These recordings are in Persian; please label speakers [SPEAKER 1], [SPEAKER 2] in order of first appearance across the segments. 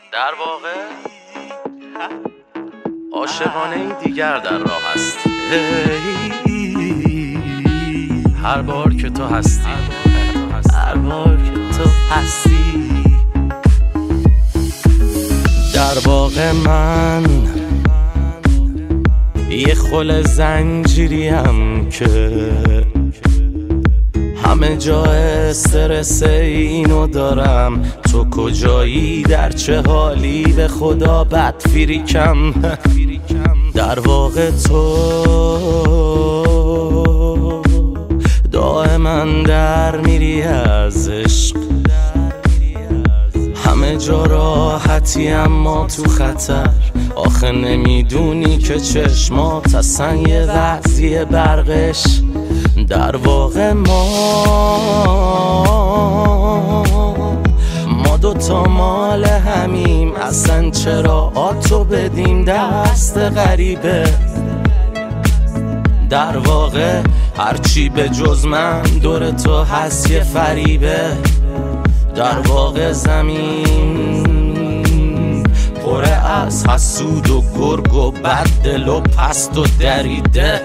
[SPEAKER 1] در واقع عاشقانه ای دیگر در راه است. هر بار که تو هستی، هر بار که تو هستی، در واقع من یه خل زنجیریم که همه جا استرس اینو دارم. تو کجایی، در چه حالی، به خدا بد فریکم. در واقع تو دائما در میری از عشق. همه جا راحتی اما تو خطر. آخه نمیدونی که چشمات اصلا یه وضعی برقش. در واقع ما دوتا مال همیم. اصلا چرا آتو بدیم دست غریبه. در واقع هرچی به جز من دور تو هست یه فریبه. در واقع زمین پره از حسود و گرگ و بددل و پست و دریده.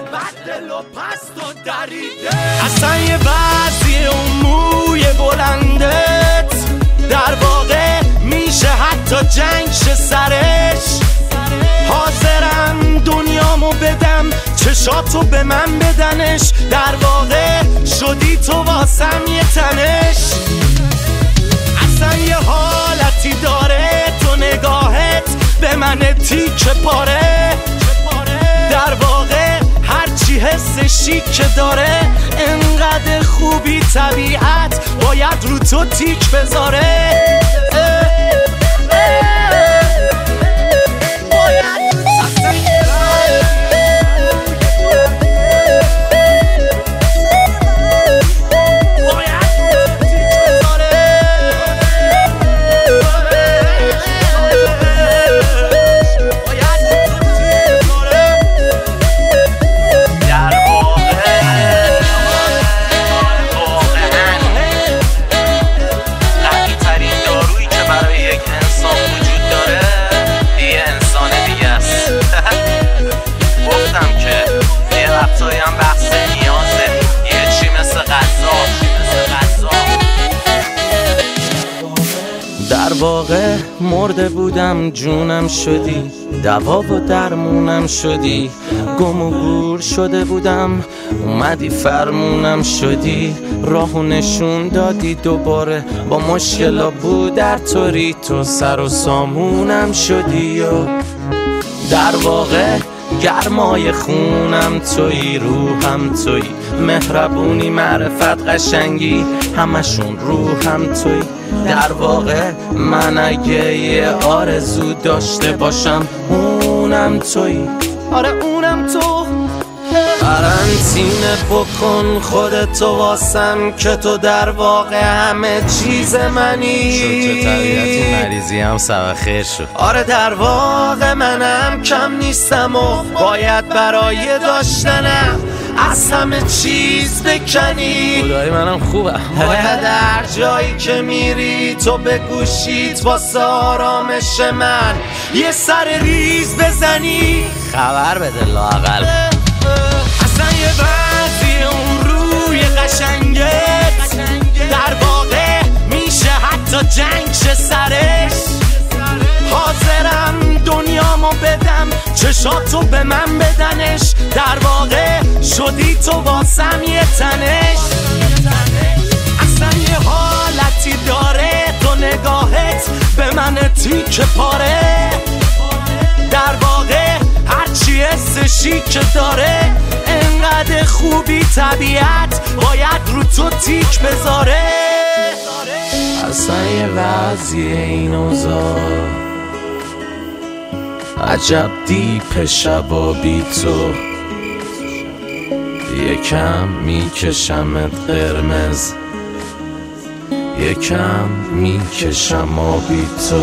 [SPEAKER 1] اصلا یه وضعی اون موی بلندت. در واقع میشه حتی جنگ شه سرش. حاضرم دنیامو بدم چشاتو به من بدنش. در واقع شدی تو واسم یه تنش. اصلا یه حالتی داره تو نگاهت به من تیکه پاره. در واقع هرچی حس شیک داره انقدر خوبی طبیعت باید رو تو تیک بذاره. در واقع مرده بودم جونم شدی. دوا و درمونم شدی. گم و گور شده بودم اومدی فرمونم شدی. راهو نشون دادی دوباره با مشکلا بود در طوری تو سر و سامونم شدی. و در واقع گرمای خونم تویی، روحم تویی، مهربونی، معرفت، قشنگی، همشون روحم تویی. در واقع من اگه یه آرزو داشته باشم اونم تویی. آره اونم تو. قرنطینه بکن خودتو واسم که تو در واقع همه چیز منی. شد چه طبیعتی مریضی هم سبب خیر شد. آره در واقع منم کم نیستم و باید برای داشتنم از همه چیز بکنی. خدای منم خوبم. باید در جایی که میری تو به گوشیت واسه آرامش من یه سر ریز بزنی. خبر بده لااقل. اصلا یه وضعی اون روی قشنگت. در واقع میشه حتی جنگ شه سرش. حاضرم دنیامو بدم چشاتو به من بدنش. در واقع شدی تو واسم یه تنش. اصلا یه حالتی داره تو نگاهت به من تیکه پاره. در واقع هرچی حس شیک داره انقدر خوبی طبیعت باید رو تو تیک بذاره. اصلا یه وضعی این اوضاع عجب دیپ شبا بی تو. یکم میکشمت قرمز، یکم میکشم آبی تو.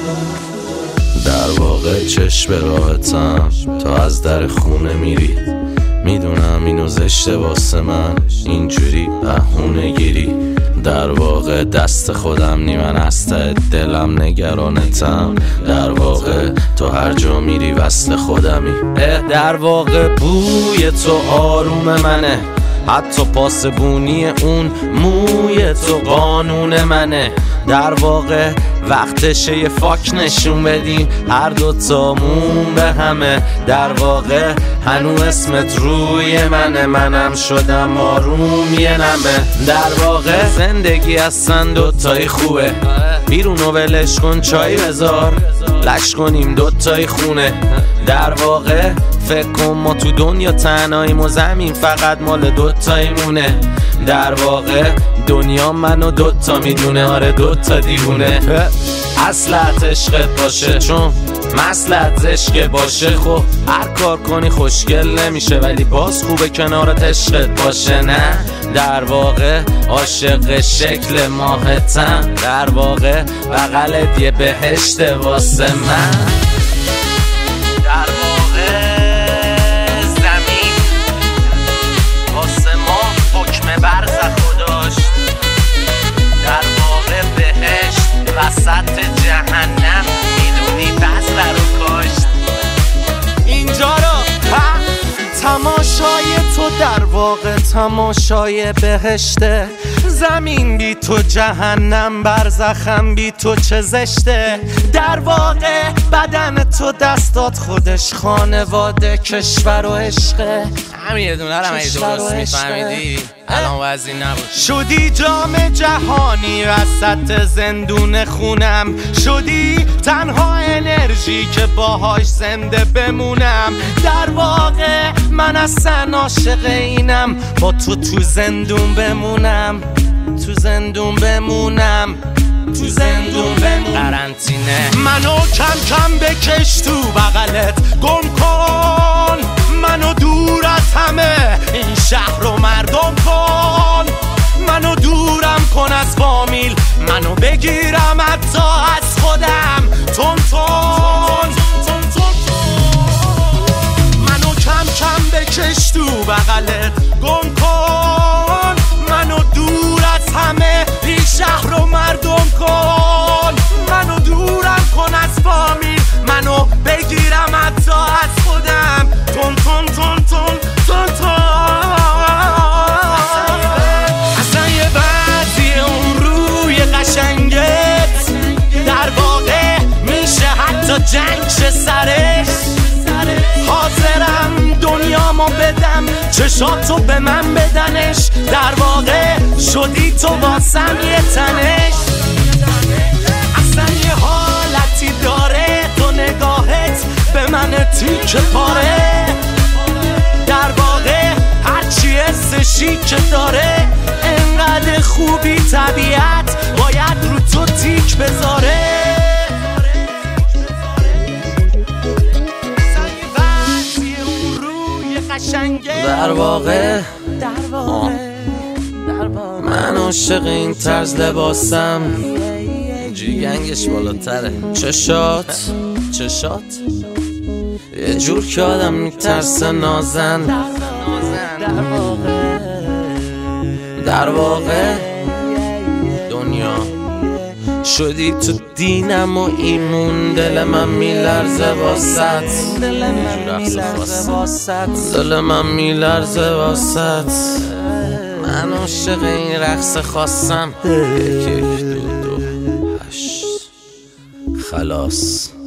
[SPEAKER 1] در واقع چشم راحتم تا از در خونه میری. میدونم اینو زشته واسه من اینجوری بهونه گیری. در واقع دست خودم نی، من از دلم نگرانتم. در واقع تو هر جا میری وصل خودمی. در واقع بوی تو آروم منه، حتی پاسبونی اون موی تو قانون منه. در واقع وقتشه یه فاک نشون بدیم هر دوتامون به همه. در واقع هنو اسمت روی منه، منم شدم آروم یه نمه. در واقع زندگی هستن دوتایی خوبه، بیرونو ولش کن چای بذار، لش کنیم دوتایی خونه. در واقع فکر کن ما تو دنیا تنهاییم و زمین فقط مال دوتاییمونه. در واقع دنیا منو دوتا میدونه، آره دوتا دیوونه. اصلت عشقت باشه چون مسلت عشق باشه. خب هر کار کنی خوشگل نمیشه، ولی باز خوبه کنارت عشقت باشه. نه در واقع عاشق شکل ماهتم، در واقع بغلت یه بهشت واسه من. در واقع زمین واسه ما حکم برزخو داشت، در واقع بهشت وسط جهنم میدونی بذر رو کاشت. اینجا رو تماشای تو در واقع تماشای بهشته. زمین بی تو جهنم، برزخم بی تو چه زشته. در واقع بدن تو دستات خودش خانواده کشور و عشقه. همین یه دونه رو هم اگه درست میفهمیدی الان وزی نبود. شدی جام جهانی وسط زندون خونم، شدی تنها انرژی که باهاش زنده بمونم. در واقع من اصلا عاشق اینم با تو زندون بمونم، تو زندون بمونم، تو زندون بمونم. قرنطینه منو کم کم بکش تو بغلت، گم کن منو دور از همه این شهر رو مردم کن. منو دورم کن از فامیل، منو بگیرم حتی از خودم. تون تون منو کم کم بکش تو بغلت، گم کن منو دور از همه این شهر رو مردم کن. منو دورم کن از فامیل، منو بگیرم حتی از خودم. تون تون تون تون تون تون اصلا یه بعضی اون روی قشنگت در واقع میشه حتی جنگ شه سرش. حاضرم دنیامو بدم چشاتو به من بدنش، در واقع شدی تو واسم یه تنش. اصلا یه حالتی داره تو نگاهت به من تیکه پاره. در واقع هرچی حسشی که داره انقدر خوبی طبیعت باید رو تو تیک بذاره. در واقع من عاشق این طرز لباسم، جیگنگش بالاتره. چشات یه جور که آدم میترسه نازن. در واقع دنیا شدی تو دینم و ایمون. دل من میلرزه واسط، دل من میلرزه واسط. من عاشق این رقص خواستم. 1 2 8 خلاص.